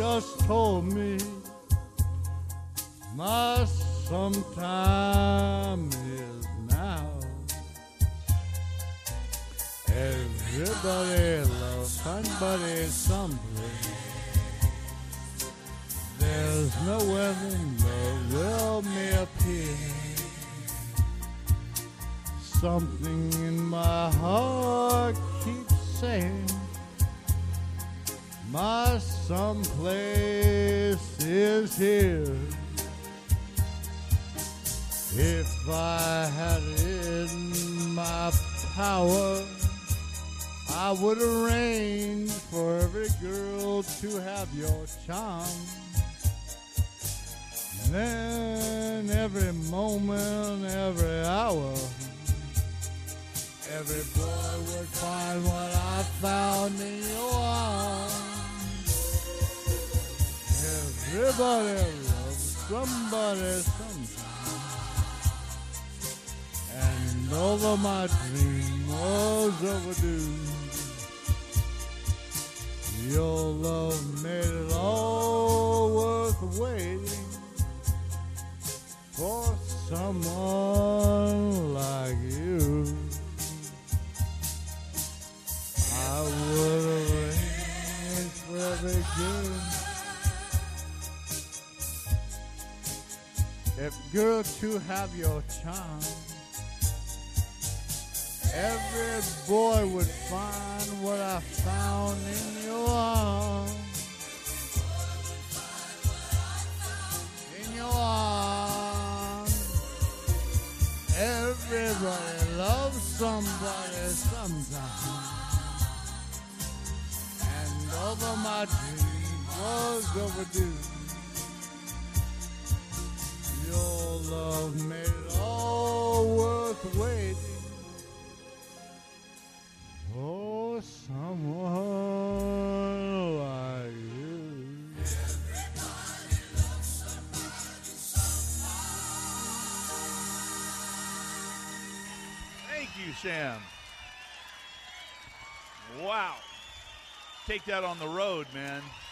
just told me my sometime is now. Everybody loves somebody someplace. There's nowhere in the world may appear. Something in my heart keeps saying my someplace is here. If I had it in my power, I would arrange for every girl to have your charm. Then every moment, every hour, every boy would find what I found in your arms. Everybody loves somebody sometime. And although my dream was overdue, your love made it all worth waiting for someone like you. I would arrange for every girl. If girl to have your charm, every boy would find what I found in your arms. In your arms. Everybody loves somebody sometime. And although my dream was overdue, your love made it all worth waiting for someone like you. Everybody loves somebody sometime. Thank you, Sam. Wow. Take that on the road, man.